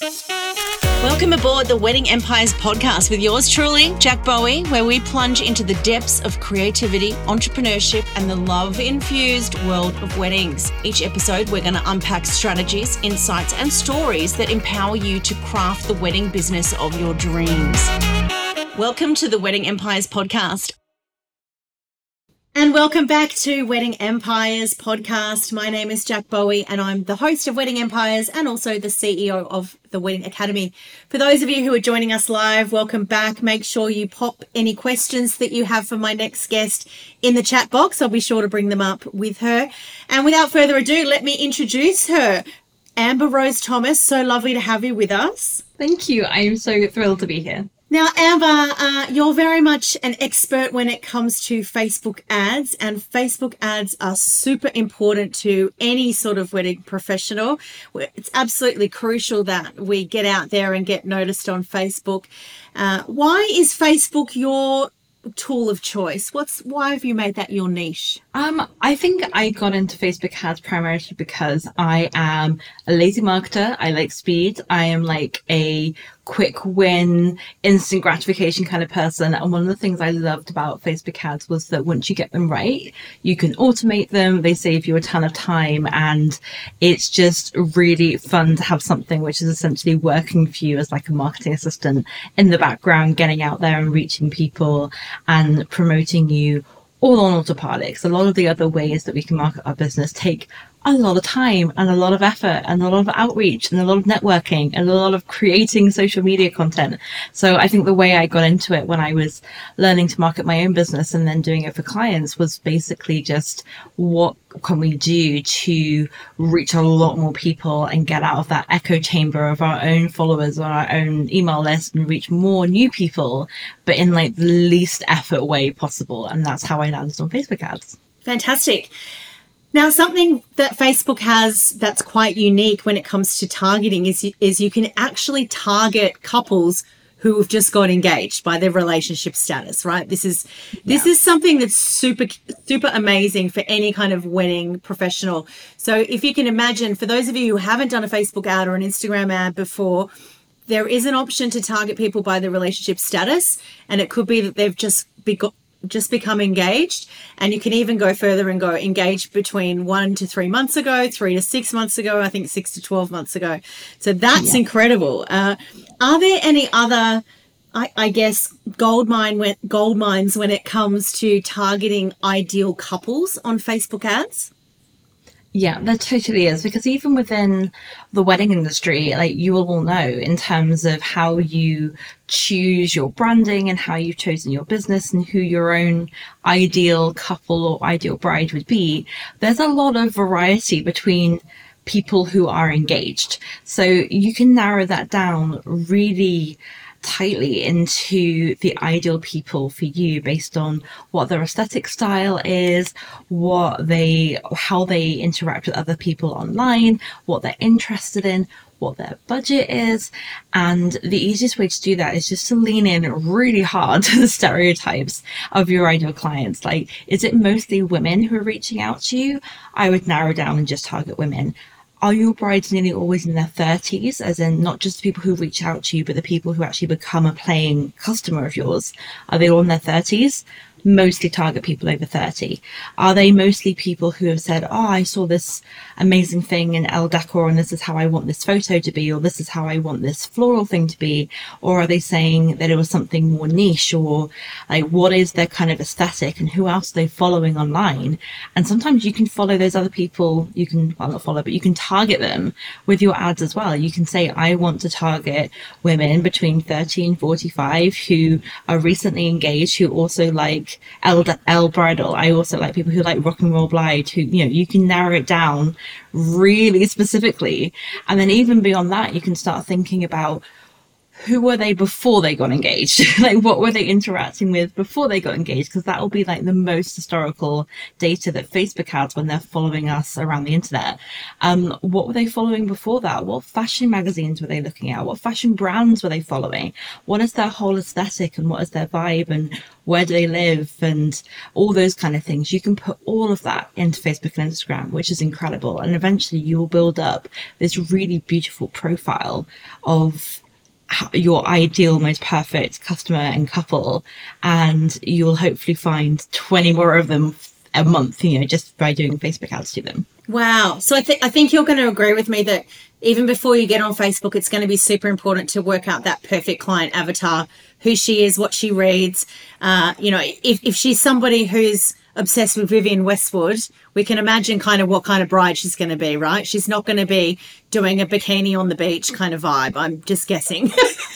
Welcome aboard the Wedding Empires podcast with yours truly, Jack Bowie, where we plunge into the depths of creativity, entrepreneurship, and the love-infused world of weddings. Each episode, we're going to unpack strategies, insights, and stories that empower you to craft the wedding business of your dreams. Welcome to the Wedding Empires podcast. And welcome back to Wedding Empires podcast. My name is Jack Bowie and I'm the host of Wedding Empires and also the CEO of the Wedding Academy. For those of you who are joining us live, welcome back. Make sure you pop any questions that you have for my next guest in the chat box. I'll be sure to bring them up with her. And without further ado, let me introduce her. Amber Rose Thomas, so lovely to have you with us. Thank you. I am so thrilled to be here. Now, Amber, you're very much an expert when it comes to Facebook ads, and Facebook ads are super important to any sort of wedding professional. It's absolutely crucial that we get out there and get noticed on Facebook. Why is Facebook your tool of choice? Why have you made that your niche? I think I got into Facebook ads primarily because I am a lazy marketer. I like speed. I am like a quick win, instant gratification kind of person. And one of the things I loved about Facebook ads was that once you get them right, you can automate them. They save you a ton of time. And it's just really fun to have something which is essentially working for you as like a marketing assistant in the background, getting out there and reaching people and promoting you all on autopilot. Because a lot of the other ways that we can market our business take a lot of time and a lot of effort and a lot of outreach and a lot of networking and a lot of creating social media content. So I think the way I got into it when I was learning to market my own business and then doing it for clients was basically just what can we do to reach a lot more people and get out of that echo chamber of our own followers on our own email list and reach more new people, but in like the least effort way possible. And that's how I landed on Facebook ads. Fantastic. Now, something that Facebook has that's quite unique when it comes to targeting is you can actually target couples who have just got engaged by their relationship status, right? This is something that's super amazing for any kind of wedding professional. So if you can imagine, for those of you who haven't done a Facebook ad or an Instagram ad before, there is an option to target people by their relationship status, and it could be that they've just become engaged, and you can even go further and go engaged between 1 to 3 months ago, 3 to 6 months ago, I think 6 to 12 months ago. So that's incredible. Are there any other, I guess, gold mines when it comes to targeting ideal couples on Facebook ads? Yeah, there totally is, because even within the wedding industry, like you will all know in terms of how you choose your branding and how you've chosen your business and who your own ideal couple or ideal bride would be, there's a lot of variety between people who are engaged. So you can narrow that down really tightly into the ideal people for you based on what their aesthetic style is, how they interact with other people online, what they're interested in, what their budget is. And the easiest way to do that is just to lean in really hard to the stereotypes of your ideal clients. Like, is it mostly women who are reaching out to you? I would narrow down and just target women. Are your brides nearly always in their 30s, as in not just the people who reach out to you, but the people who actually become a paying customer of yours? Are they all in their 30s? Mostly target people over 30. Are they mostly people who have said, oh, I saw this amazing thing in Elle Decor and this is how I want this photo to be, or this is how I want this floral thing to be? Or are they saying that it was something more niche, or like what is their kind of aesthetic and who else are they following online? And sometimes you can follow those other people, you can, well, not follow, but you can target them with your ads as well. You can say, I want to target women between 30 and 45 who are recently engaged, who also like Elle Bridal. I also like people who like Rock and Roll Bride, who, you know, you can narrow it down really specifically. And then even beyond that, you can start thinking about who were they before they got engaged? Like, what were they interacting with before they got engaged? Because that will be like the most historical data that Facebook has when they're following us around the internet. What were they following before that? What fashion magazines were they looking at? What fashion brands were they following? What is their whole aesthetic and what is their vibe and where do they live and all those kind of things? You can put all of that into Facebook and Instagram, which is incredible. And eventually you will build up this really beautiful profile of your ideal, most perfect customer and couple, and you'll hopefully find 20 more of them a month, just by doing Facebook ads to them. Wow. So I think you're going to agree with me that even before you get on Facebook, it's going to be super important to work out that perfect client avatar, who she is, what she reads. If she's somebody who's obsessed with Vivienne Westwood, we can imagine kind of what kind of bride she's going to be, right? She's not going to be doing a bikini on the beach kind of vibe. I'm just guessing.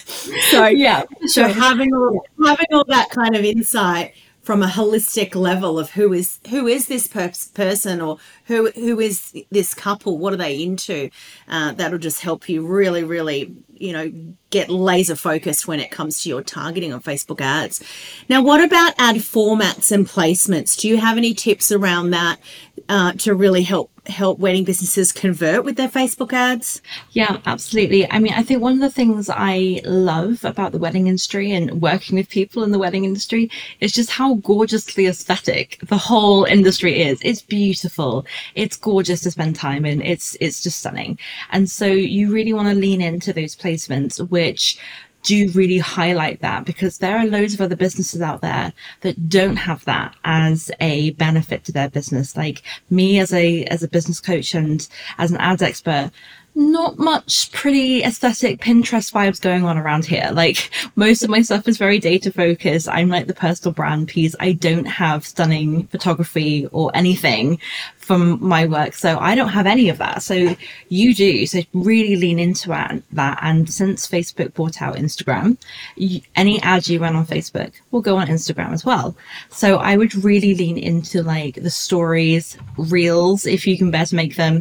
Yeah, so having all that kind of insight from a holistic level of who is this person, or who is this couple, what are they into, that'll just help you really, really, get laser focused when it comes to your targeting on Facebook ads. Now, what about ad formats and placements? Do you have any tips around that to really help wedding businesses convert with their Facebook ads? Yeah, absolutely. I mean, I think one of the things I love about the wedding industry and working with people in the wedding industry is just how gorgeously aesthetic the whole industry is. It's beautiful. It's gorgeous to spend time in. It's just stunning. And so you really want to lean into those placements, which do really highlight that, because there are loads of other businesses out there that don't have that as a benefit to their business. Like me as a business coach and as an ads expert, not much pretty aesthetic Pinterest vibes going on around here. Like, most of my stuff is very data focused. I'm like the personal brand piece. I don't have stunning photography or anything from my work. So I don't have any of that. So you do. So really lean into that. And since Facebook bought out Instagram, any ad you run on Facebook will go on Instagram as well. So I would really lean into like the stories, reels, if you can bear to make them,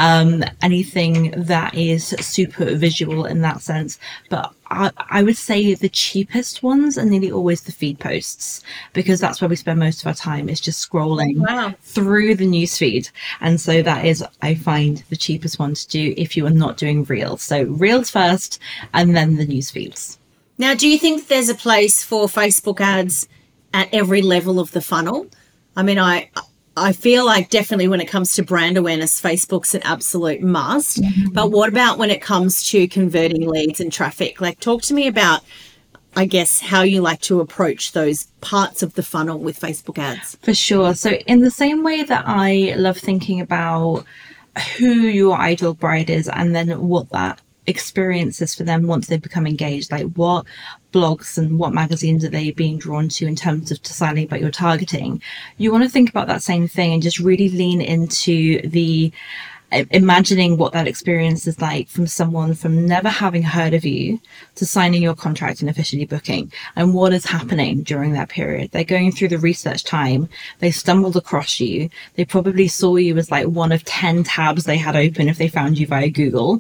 anything that is super visual in that sense. But I would say the cheapest ones are nearly always the feed posts, because that's where we spend most of our time, is just scrolling through the newsfeed. And so that is, I find, the cheapest one to do if you are not doing reels. So reels first and then the newsfeeds. Now, do you think there's a place for Facebook ads at every level of the funnel? I mean, I feel like definitely when it comes to brand awareness, Facebook's an absolute must. Mm-hmm. But what about when it comes to converting leads and traffic? Like, talk to me about, I guess, how you like to approach those parts of the funnel with Facebook ads. For sure. So in the same way that I love thinking about who your ideal bride is and then what that experiences for them once they become engaged, like what blogs and what magazines are they being drawn to in terms of deciding about your targeting, you want to think about that same thing and just really lean into the imagining what that experience is like from someone from never having heard of you to signing your contract and officially booking, and what is happening during that period. They're going through the research time. They stumbled across you. They probably saw you as like one of 10 tabs they had open if they found you via Google.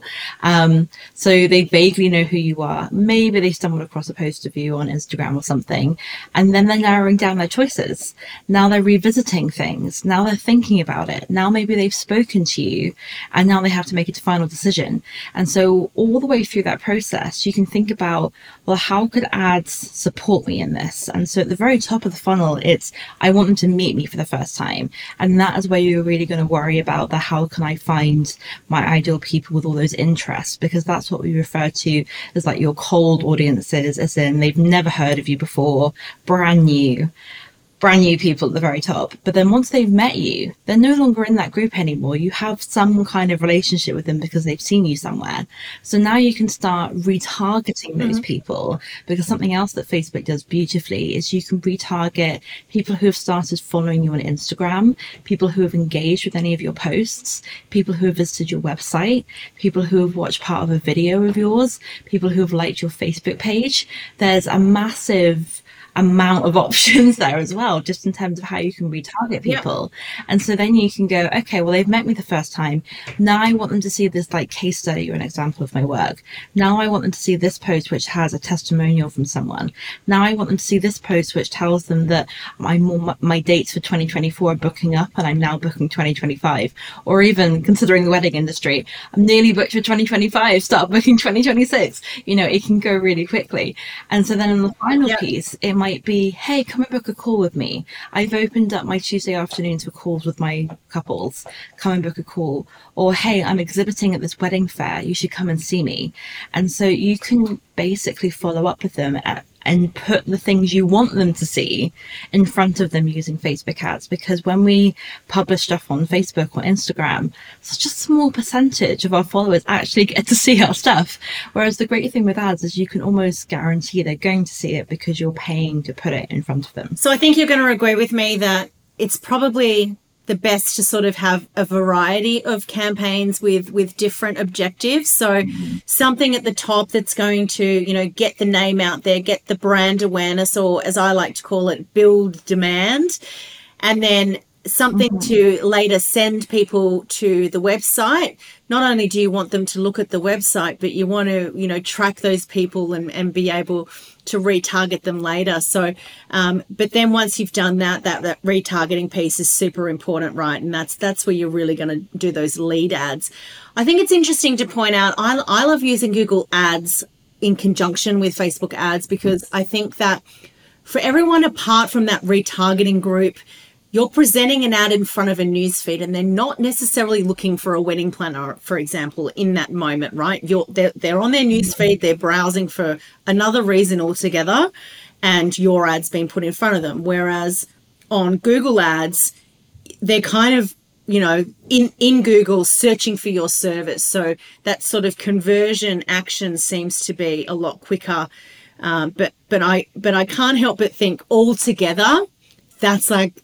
So they vaguely know who you are. Maybe they stumbled across a post of you on Instagram or something, and then they're narrowing down their choices. Now they're revisiting things. Now they're thinking about it. Now maybe they've spoken to you, and now they have to make a final decision. And so all the way through that process, you can think about, well, how could ads support me in this? And so at the very top of the funnel, it's, I want them to meet me for the first time. And that is where you're really going to worry about the, how can I find my ideal people with all those interests? Because that's what we refer to as like your cold audiences, as in they've never heard of you before, brand new people at the very top. But then once they've met you, they're no longer in that group anymore. You have some kind of relationship with them because they've seen you somewhere. So now you can start retargeting those people, because something else that Facebook does beautifully is you can retarget people who have started following you on Instagram, people who have engaged with any of your posts, people who have visited your website, people who have watched part of a video of yours, people who have liked your Facebook page. There's a massive amount of options there as well, just in terms of how you can retarget people. And so then you can go, okay, well, they've met me the first time. Now I want them to see this like case study or an example of my work. Now I want them to see this post which has a testimonial from someone. Now I want them to see this post which tells them that my dates for 2024 are booking up and I'm now booking 2025. Or even considering the wedding industry, I'm nearly booked for 2025, start booking 2026. You know, it can go really quickly. And so then in the final piece, it might be, hey, come and book a call with me. I've opened up my Tuesday afternoons for calls with my couples. Come and book a call. Or, hey, I'm exhibiting at this wedding fair. You should come and see me. And so you can basically follow up with them and put the things you want them to see in front of them using Facebook ads. Because when we publish stuff on Facebook or Instagram, such a small percentage of our followers actually get to see our stuff. Whereas the great thing with ads is you can almost guarantee they're going to see it because you're paying to put it in front of them. So I think you're going to agree with me that it's probably the best to sort of have a variety of campaigns with different objectives. So something at the top that's going to, you know, get the name out there, get the brand awareness, or as I like to call it, build demand. And then something to later send people to the website. Not only do you want them to look at the website, but you want to, you know, track those people and be able to retarget them later. So, but then once you've done that retargeting piece is super important, right? And that's where you're really going to do those lead ads. I think it's interesting to point out, I love using Google Ads in conjunction with Facebook ads, because I think that for everyone apart from that retargeting group, you're presenting an ad in front of a newsfeed and they're not necessarily looking for a wedding planner, for example, in that moment, right? They're on their newsfeed, they're browsing for another reason altogether, and your ad's been put in front of them. Whereas on Google Ads, they're kind of, you know, in Google searching for your service. So that sort of conversion action seems to be a lot quicker. But I can't help but think altogether, that's like,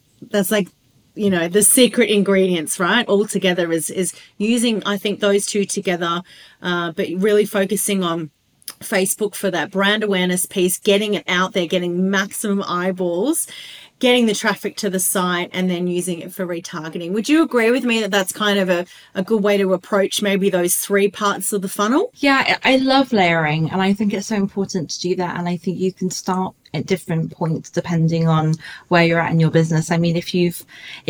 you know, the secret ingredients, right? All together is using, I think, those two together, but really focusing on Facebook for that brand awareness piece, getting it out there, getting maximum eyeballs, getting the traffic to the site, and then using it for retargeting. Would you agree with me that that's kind of a good way to approach maybe those three parts of the funnel? Yeah, I love layering, and I think it's so important to do that. And I think you can start at different points depending on where you're at in your business. I mean, if you've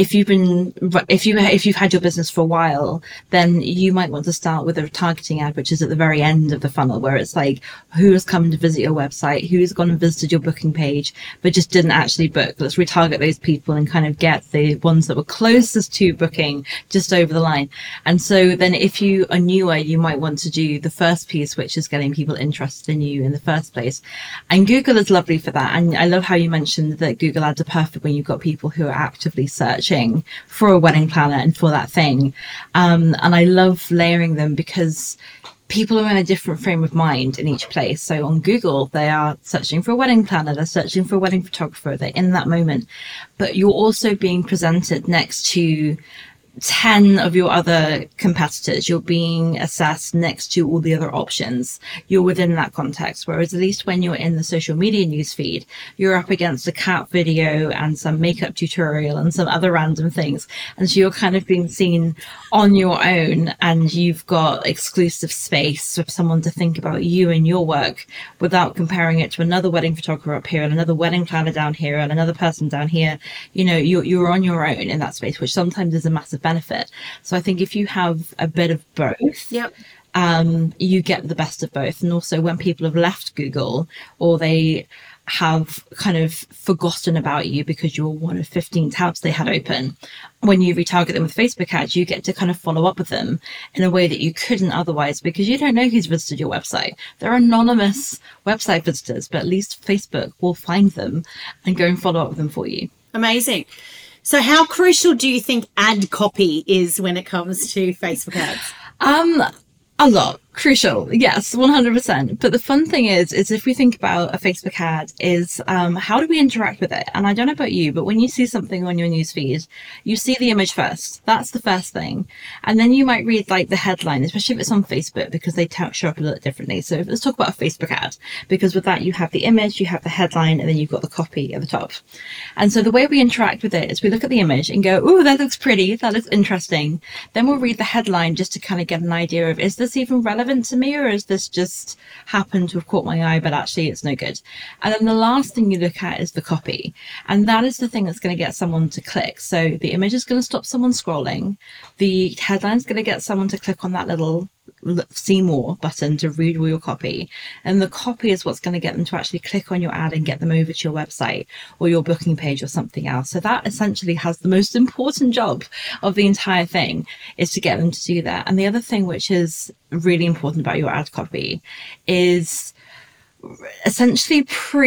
had your business for a while, then you might want to start with a targeting ad, which is at the very end of the funnel, where it's like, who has come to visit your website, who's gone and visited your booking page but just didn't actually book. Let's retarget those people and kind of get the ones that were closest to booking just over the line. And so then if you are newer, you might want to do the first piece, which is getting people interested in you in the first place. And Google is lovely for that. And I love how you mentioned that Google Ads are perfect when you've got people who are actively searching for a wedding planner and for that thing. And I love layering them because people are in a different frame of mind in each place. So on Google, they are searching for a wedding planner, they're searching for a wedding photographer, they're in that moment. But you're also being presented next to 10 of your other competitors. You're being assessed next to all the other options. You're within that context. Whereas at least when you're in the social media newsfeed, you're up against a cat video and some makeup tutorial and some other random things. And so you're kind of being seen on your own, and you've got exclusive space for someone to think about you and your work without comparing it to another wedding photographer up here and another wedding planner down here and another person down here. You know, you're on your own in that space, which sometimes is a massive benefit. So I think if you have a bit of both, you get the best of both. And also when people have left Google, or they have kind of forgotten about you because you're one of 15 tabs they had open, when you retarget them with Facebook ads, you get to kind of follow up with them in a way that you couldn't otherwise, because you don't know who's visited your website. They're anonymous website visitors, but at least Facebook will find them and go and follow up with them for you. Amazing. So how crucial do you think ad copy is when it comes to Facebook ads? A lot. Crucial. Yes, 100%. But the fun thing is if we think about a Facebook ad is, how do we interact with it? And I don't know about you, but when you see something on your newsfeed, you see the image first. That's the first thing. And then you might read like the headline, especially if it's on Facebook, because they show up a little differently. So let's talk about a Facebook ad, because with that, you have the image, you have the headline, and then you've got the copy at the top. And so the way we interact with it is we look at the image and go, oh, that looks pretty. That looks interesting. Then we'll read the headline just to kind of get an idea of, is this even relevant to me, or is this just happened to have caught my eye, but actually it's no good? And then the last thing you look at is the copy, and that is the thing that's going to get someone to click. So the image is going to stop someone scrolling, the headline is going to get someone to click on that little see more button to read all your copy, and the copy is what's going to get them to actually click on your ad and get them over to your website or your booking page or something else. So that essentially has the most important job of the entire thing, is to get them to do that. And the other thing which is really important about your ad copy is essentially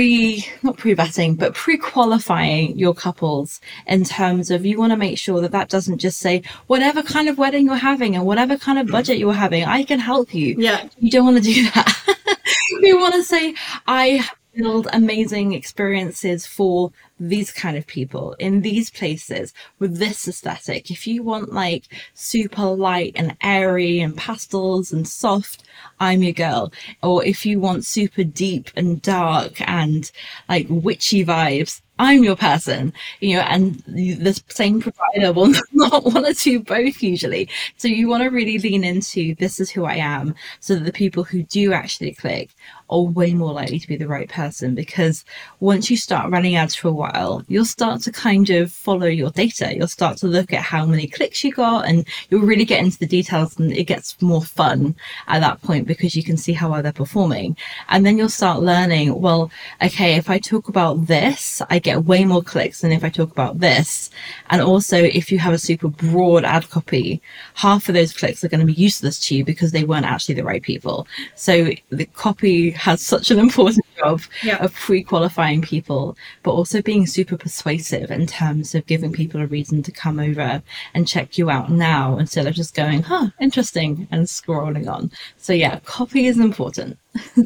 not pre-vetting, but pre-qualifying your couples, in terms of, you want to make sure that that doesn't just say whatever kind of wedding you're having and whatever kind of budget you're having, I can help you. Yeah. You don't want to do that. You want to say, I build amazing experiences for these kind of people in these places with this aesthetic. If you want like super light and airy and pastels and soft, I'm your girl. Or if you want super deep and dark and like witchy vibes, I'm your person, and the same provider will not want to do both usually. So you want to really lean into, this is who I am, so that the people who do actually click are way more likely to be the right person. Because once you start running ads for a while, you'll start to kind of follow your data. You'll start to look at how many clicks you got, and you'll really get into the details, and it gets more fun at that point because you can see how well they're performing. And then you'll start learning, well, okay, if I talk about this, I get way more clicks than if I talk about this. And also, if you have a super broad ad copy, half of those clicks are going to be useless to you because they weren't actually the right people. So the copy has such an important job of pre-qualifying people, but also being super persuasive in terms of giving people a reason to come over and check you out now, instead of just going, interesting, and scrolling on. So yeah, copy is important.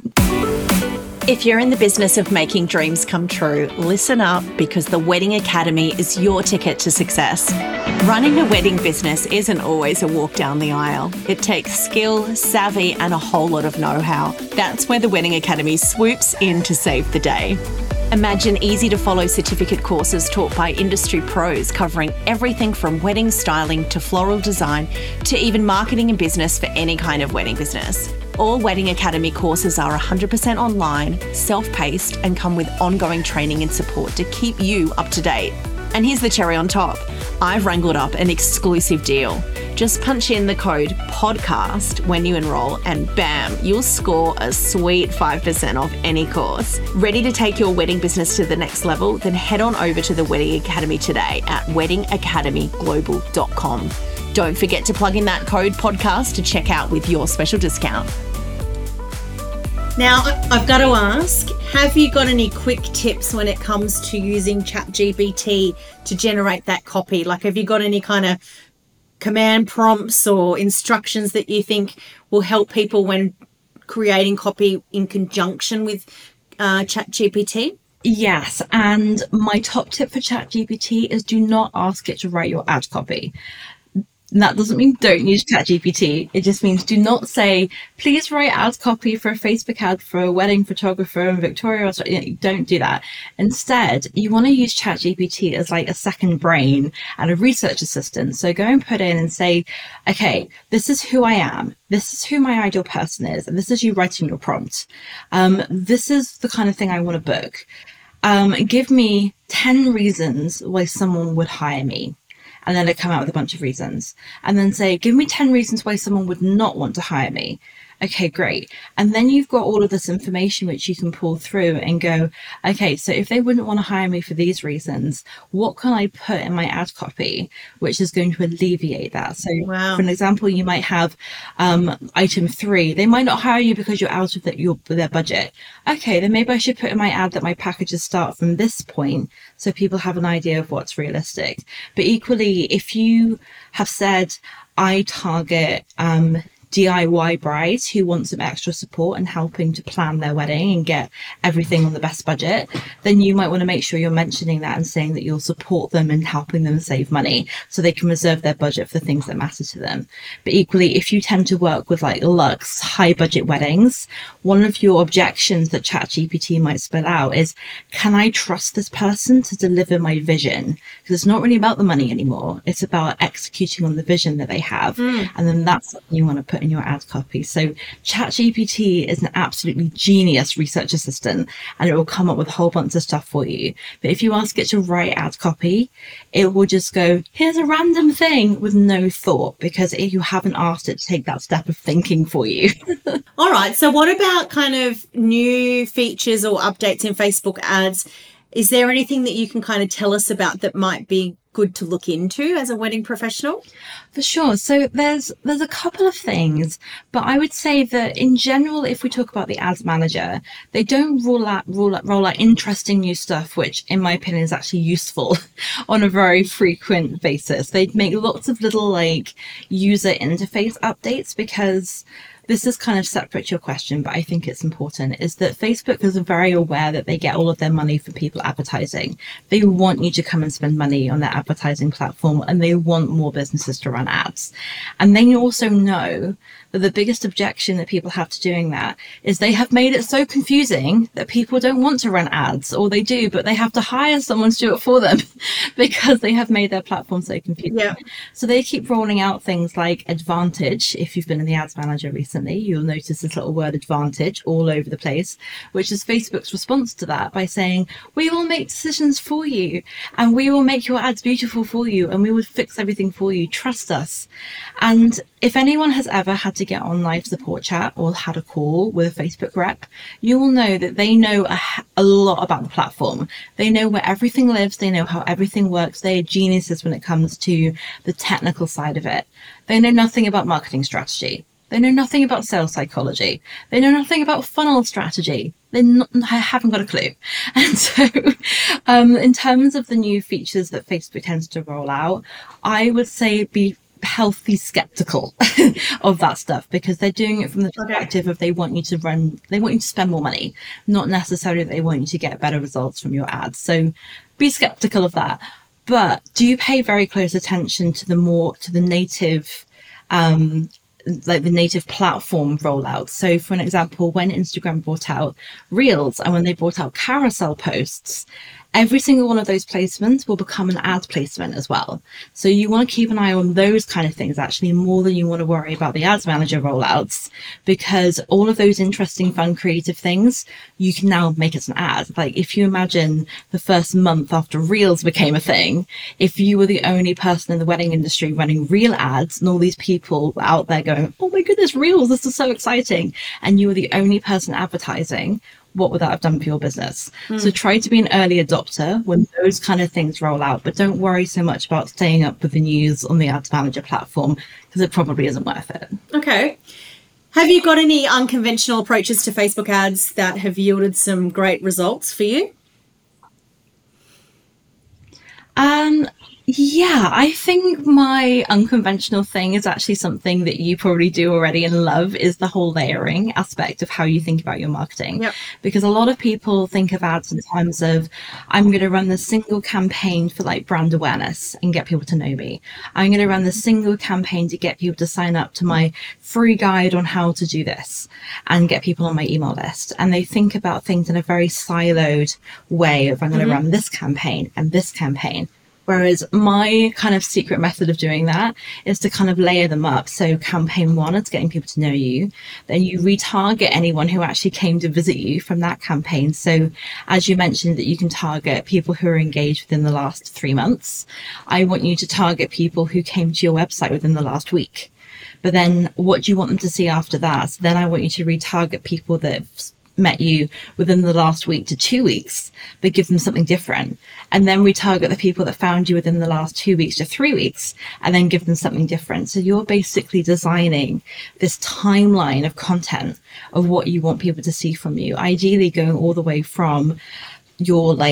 If you're in the business of making dreams come true, listen up, because the Wedding Academy is your ticket to success. Running a wedding business isn't always a walk down the aisle. It takes skill, savvy, and a whole lot of know-how. That's where the Wedding Academy swoops in to save the day. Imagine easy-to-follow certificate courses taught by industry pros, covering everything from wedding styling to floral design to even marketing and business for any kind of wedding business. All Wedding Academy courses are 100% online, self-paced, and come with ongoing training and support to keep you up to date. And here's the cherry on top. I've wrangled up an exclusive deal. Just punch in the code PODCAST when you enroll, and bam, you'll score a sweet 5% off any course. Ready to take your wedding business to the next level? Then head on over to the Wedding Academy today at weddingacademyglobal.com. Don't forget to plug in that code PODCAST to check out with your special discount. Now, I've got to ask, have you got any quick tips when it comes to using ChatGPT to generate that copy? Like, have you got any kind of command prompts or instructions that you think will help people when creating copy in conjunction with ChatGPT? Yes, and my top tip for ChatGPT is, do not ask it to write your ad copy. And that doesn't mean don't use ChatGPT. It just means do not say, please write ad copy for a Facebook ad for a wedding photographer in Victoria. Don't do that. Instead, you want to use ChatGPT as like a second brain and a research assistant. So go and put in and say, okay, this is who I am. This is who my ideal person is. And this is you writing your prompt. This is the kind of thing I want to book. Give me 10 reasons why someone would hire me. And then they come out with a bunch of reasons, and then say, give me 10 reasons why someone would not want to hire me. Okay, great. And then you've got all of this information which you can pull through and go, okay, so if they wouldn't want to hire me for these reasons, what can I put in my ad copy which is going to alleviate that? So for an example, you might have item 3. They might not hire you because you're out of their budget. Okay, then maybe I should put in my ad that my packages start from this point so people have an idea of what's realistic. But equally, if you have said, I target DIY bride who wants some extra support and helping to plan their wedding and get everything on the best budget, then you might want to make sure you're mentioning that and saying that you'll support them and helping them save money so they can reserve their budget for the things that matter to them. But equally, if you tend to work with like luxe, high budget weddings, one of your objections that ChatGPT might spell out is, can I trust this person to deliver my vision? Because it's not really about the money anymore. It's about executing on the vision that they have. And then that's something you want to put in your ad copy. So ChatGPT is an absolutely genius research assistant, and it will come up with a whole bunch of stuff for you. But if you ask it to write ad copy, it will just go, here's a random thing with no thought, because you haven't asked it to take that step of thinking for you. All right. So what about kind of new features or updates in Facebook ads? Is there anything that you can kind of tell us about that might be good to look into as a wedding professional? For sure. So there's a couple of things, but I would say that in general, if we talk about the ads manager, they don't roll out interesting new stuff, which in my opinion is actually useful on a very frequent basis. They make lots of little like user interface updates, because this is kind of separate to your question, but I think it's important, is that Facebook is very aware that they get all of their money from people advertising. They want you to come and spend money on their advertising platform, and they want more businesses to run ads. And they also know that the biggest objection that people have to doing that is they have made it so confusing that people don't want to run ads, or they do, but they have to hire someone to do it for them because they have made their platform so confusing. Yeah. So they keep rolling out things like Advantage. If you've been in the ads manager recently, you'll notice this little word Advantage all over the place, which is Facebook's response to that by saying, we will make decisions for you, and we will make your ads beautiful for you, and we will fix everything for you. Trust us. And if anyone has ever had to get on live support chat or had a call with a Facebook rep, you will know that they know a lot about the platform. They know where everything lives. They know how everything works. They are geniuses when it comes to the technical side of it. They know nothing about marketing strategy. They know nothing about sales psychology. They know nothing about funnel strategy. They haven't got a clue. And so in terms of the new features that Facebook tends to roll out, I would say be healthy skeptical of that stuff, because they're doing it from the perspective of they want you to spend more money, not necessarily that they want you to get better results from your ads. So be skeptical of that, but do pay very close attention to the native like the native platform rollout. So for an example, when Instagram brought out Reels and when they brought out carousel posts, every single one of those placements will become an ad placement as well. So you want to keep an eye on those kind of things, actually, more than you want to worry about the ads manager rollouts, because all of those interesting, fun, creative things, you can now make as an ad. Like if you imagine the first month after Reels became a thing, if you were the only person in the wedding industry running Reel ads and all these people were out there going, oh my goodness, Reels, this is so exciting, and you were the only person advertising, what would that have done for your business? So try to be an early adopter when those kind of things roll out, but don't worry so much about staying up with the news on the ads manager platform, because it probably isn't worth it. Okay. Have you got any unconventional approaches to Facebook ads that have yielded some great results for you? Yeah, I think my unconventional thing is actually something that you probably do already and love, is the whole layering aspect of how you think about your marketing. Yep. Because a lot of people think of ads in terms of, I'm going to run this single campaign for like brand awareness and get people to know me. I'm going to run this single campaign to get people to sign up to my free guide on how to do this and get people on my email list. And they think about things in a very siloed way of, I'm going to run this campaign and this campaign. Whereas my kind of secret method of doing that is to kind of layer them up. So campaign 1 is getting people to know you. Then you retarget anyone who actually came to visit you from that campaign. So as you mentioned, that you can target people who are engaged within the last 3 months. I want you to target people who came to your website within the last week. But then what do you want them to see after that? So then I want you to retarget people that met you within the last week to 2 weeks, but give them something different. And then retarget the people that found you within the last 2 weeks to 3 weeks, and then give them something different. So you're basically designing this timeline of content of what you want people to see from you, ideally going all the way from your like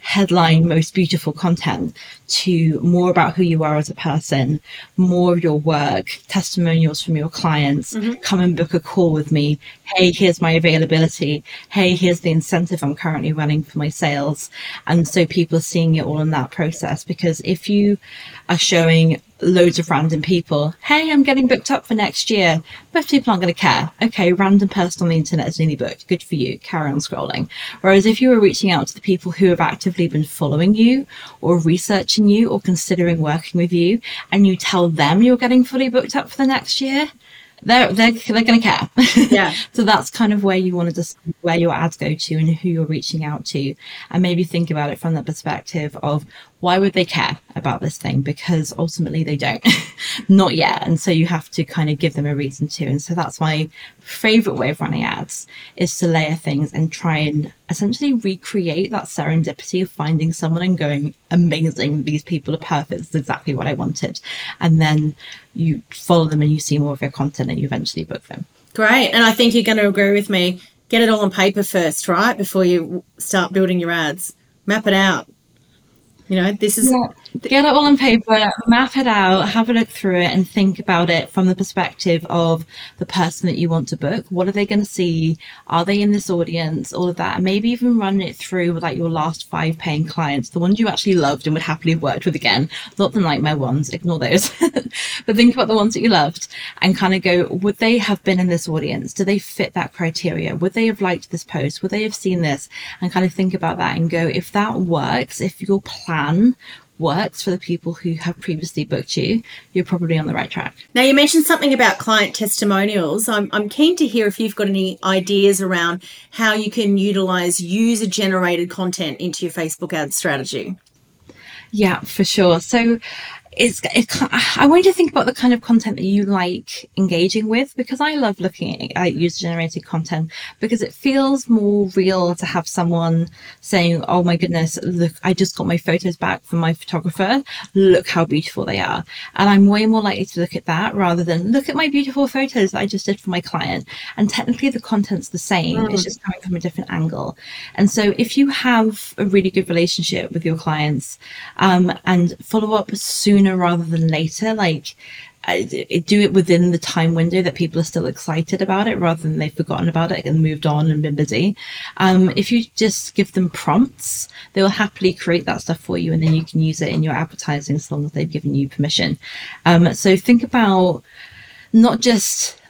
headline, most beautiful content to more about who you are as a person, more of your work, testimonials from your clients, come and book a call with me. Hey, here's my availability. Hey, here's the incentive I'm currently running for my sales. And so people are seeing it all in that process, because if you are showing loads of random people, hey, I'm getting booked up for next year, most people aren't going to care. Okay, random person on the internet is nearly booked. Good for you. Carry on scrolling. Whereas if you were reaching out to the people who have actively been following you or researching you or considering working with you, and you tell them you're getting fully booked up for the next year, they're going to care. Yeah. So that's kind of where you want to decide where your ads go to and who you're reaching out to, and maybe think about it from the perspective of, why would they care about this thing? Because ultimately they don't, not yet. And so you have to kind of give them a reason to. And so that's my favorite way of running ads, is to layer things and try and essentially recreate that serendipity of finding someone and going, amazing, these people are perfect. It's exactly what I wanted. And then you follow them and you see more of their content and you eventually book them. Great. And I think you're going to agree with me. Get it all on paper first, right? Before you start building your ads. Map it out. You know, this is... Yeah. Get it all on paper, map it out, have a look through it, and think about it from the perspective of the person that you want to book. What are they going to see? Are they in this audience? All of that. And maybe even run it through with like your last 5 paying clients, the ones you actually loved and would happily have worked with again, not the nightmare ones, ignore those. But think about the ones that you loved and kind of go, would they have been in this audience? Do they fit that criteria? Would they have liked this post? Would they have seen this? And kind of think about that and go, if that works, if your plan works for the people who have previously booked you, you're probably on the right track. Now, you mentioned something about client testimonials. I'm keen to hear if you've got any ideas around how you can utilize user-generated content into your Facebook ad strategy. Yeah, for sure. So I want you to think about the kind of content that you like engaging with, because I love looking at user-generated content because it feels more real to have someone saying, oh my goodness, look, I just got my photos back from my photographer. Look how beautiful they are. And I'm way more likely to look at that rather than look at my beautiful photos that I just did for my client. And technically the content's the same. It's just coming from a different angle. And so if you have a really good relationship with your clients, and follow up sooner rather than later, like do it within the time window that people are still excited about it rather than they've forgotten about it and moved on and been busy. If you just give them prompts, they will happily create that stuff for you, and then you can use it in your advertising as long as they've given you permission. So think about not just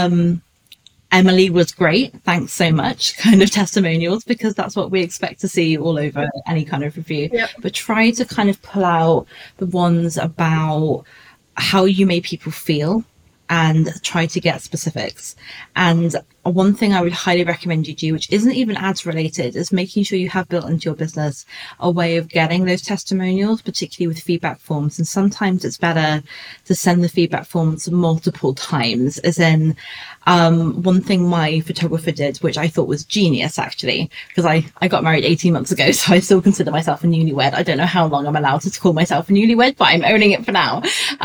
Emily was great, thanks so much kind of testimonials, because that's what we expect to see all over any kind of review. Yep. But try to kind of pull out the ones about how you made people feel and try to get specifics. And one thing I would highly recommend you do, which isn't even ads related, is making sure you have built into your business a way of getting those testimonials, particularly with feedback forms. And sometimes it's better to send the feedback forms multiple times, as in one thing my photographer did, which I thought was genius actually, because I got married 18 months ago, so I still consider myself a newlywed. I don't know how long I'm allowed to call myself a newlywed, but I'm owning it for now.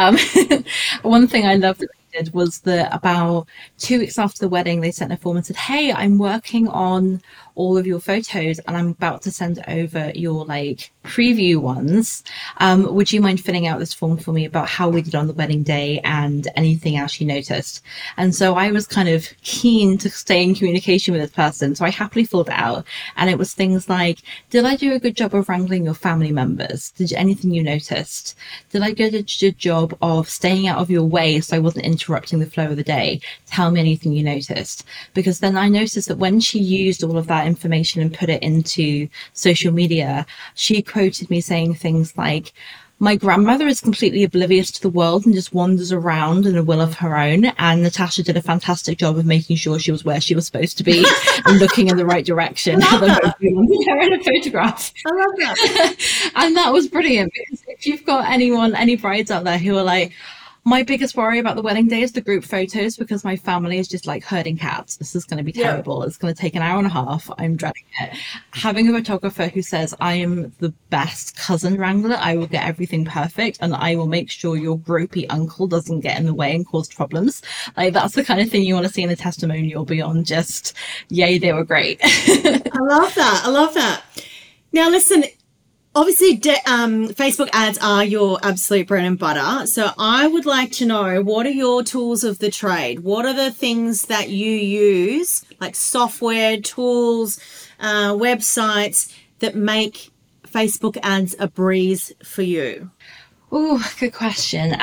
One thing I loved was that about 2 weeks after the wedding, they sent a form and said, hey, I'm working on all of your photos and I'm about to send over your like preview ones. Would you mind filling out this form for me about how we did on the wedding day and anything else you noticed? And so I was kind of keen to stay in communication with this person, so I happily filled it out. And it was things like, did I do a good job of wrangling your family members? Anything you noticed? Did I do a good job of staying out of your way so I wasn't interrupting the flow of the day? Tell me anything you noticed. Because then I noticed that when she used all of that information and put it into social media, she quoted me saying things like, my grandmother is completely oblivious to the world and just wanders around in a will of her own. And Natasha did a fantastic job of making sure she was where she was supposed to be and looking in the right direction. Her in a photograph. I love that. And that was brilliant, because if you've got any brides out there who are like, my biggest worry about the wedding day is the group photos, because my family is just like herding cats. This is going to be terrible. Yeah. It's going to take an hour and a half. I'm dreading it. Having a photographer who says, I am the best cousin wrangler. I will get everything perfect and I will make sure your groupie uncle doesn't get in the way and cause problems. Like, that's the kind of thing you want to see in a testimonial beyond just, yay, they were great. I love that. Now, listen, Obviously, Facebook ads are your absolute bread and butter. So I would like to know, what are your tools of the trade? What are the things that you use, like software, tools, websites, that make Facebook ads a breeze for you? Oh, good question.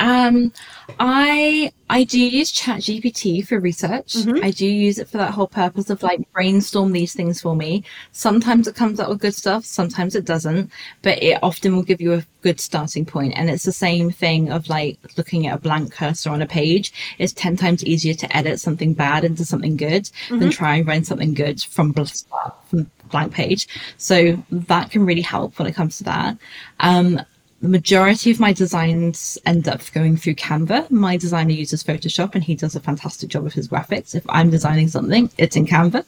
I do use ChatGPT for research. I do use it for that whole purpose of like brainstorm these things for me. Sometimes it comes up with good stuff, sometimes it doesn't, but it often will give you a good starting point. And it's the same thing of like looking at a blank cursor on a page. It's 10 times easier to edit something bad into something good than try and run something good from blank page. So that can really help when it comes to that. The majority of my designs end up going through Canva. My designer uses Photoshop and he does a fantastic job of his graphics. If I'm designing something, it's in Canva.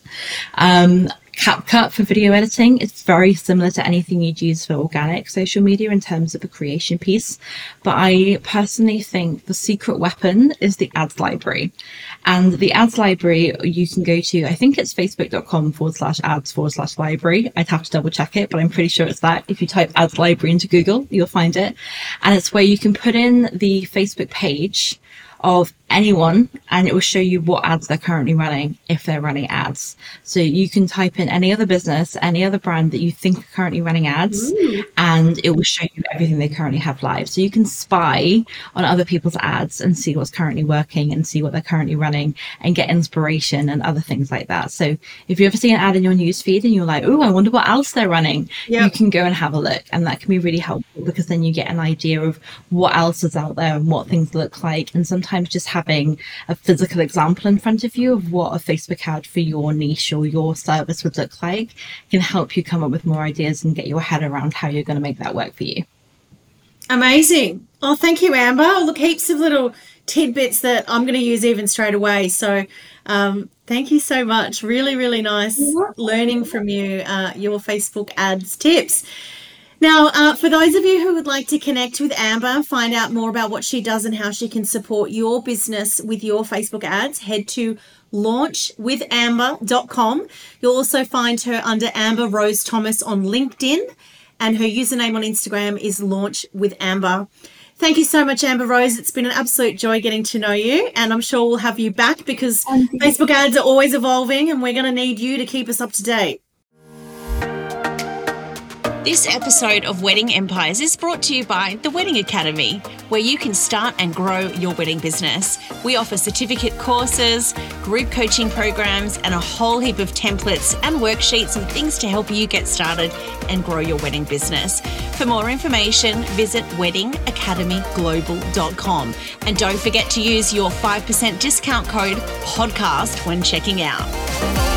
CapCut for video editing. It's very similar to anything you'd use for organic social media in terms of a creation piece. But I personally think the secret weapon is the ads library. And the ads library, you can go to, I think it's facebook.com/ads/library. I'd have to double check it, but I'm pretty sure it's that. If you type ads library into Google, you'll find it. And it's where you can put in the Facebook page of anyone and it will show you what ads they're currently running if they're running ads. So you can type in any other business, any other brand that you think are currently running ads, and it will show you everything they currently have live. So you can spy on other people's ads and see what's currently working and see what they're currently running and get inspiration and other things like that. So if you ever see an ad in your newsfeed and you're like, oh, I wonder what else they're running, you can go and have a look, and that can be really helpful because then you get an idea of what else is out there and what things look like. And sometimes just having a physical example in front of you of what a Facebook ad for your niche or your service would look like can help you come up with more ideas and get your head around how you're going to make that work for you. Amazing. Oh, thank you, Amber. Look, heaps of little tidbits that I'm going to use even straight away. So thank you so much. Really, really nice learning from you, your Facebook ads tips. Now, for those of you who would like to connect with Amber, find out more about what she does and how she can support your business with your Facebook ads, head to launchwithamber.com. You'll also find her under Amber Rose Thomas on LinkedIn, and her username on Instagram is launchwithamber. Thank you so much, Amber Rose. It's been an absolute joy getting to know you, and I'm sure we'll have you back because Facebook ads are always evolving and we're going to need you to keep us up to date. This episode of Wedding Empires is brought to you by The Wedding Academy, where you can start and grow your wedding business. We offer certificate courses, group coaching programs, and a whole heap of templates and worksheets and things to help you get started and grow your wedding business. For more information, visit weddingacademyglobal.com. And don't forget to use your 5% discount code PODCAST when checking out.